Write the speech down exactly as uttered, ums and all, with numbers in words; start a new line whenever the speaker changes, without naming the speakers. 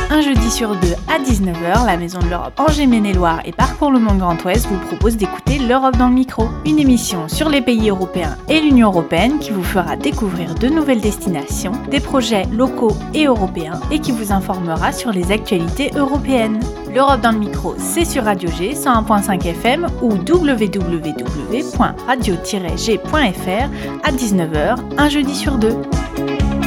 Un jeudi sur deux à dix-neuf heures, la Maison de l'Europe Angers Maine-et-Loire et Parcours le Monde Grand Ouest vous propose d'écouter l'Europe dans le micro. Une émission sur les pays européens et l'Union européenne qui vous fera découvrir de nouvelles destinations, des projets locaux et européens et qui vous informera sur les actualités européennes. L'Europe dans le micro, c'est sur Radio G cent un virgule cinq F M ou w w w point radio tiret g point f r à dix-neuf heures, un jeudi sur deux.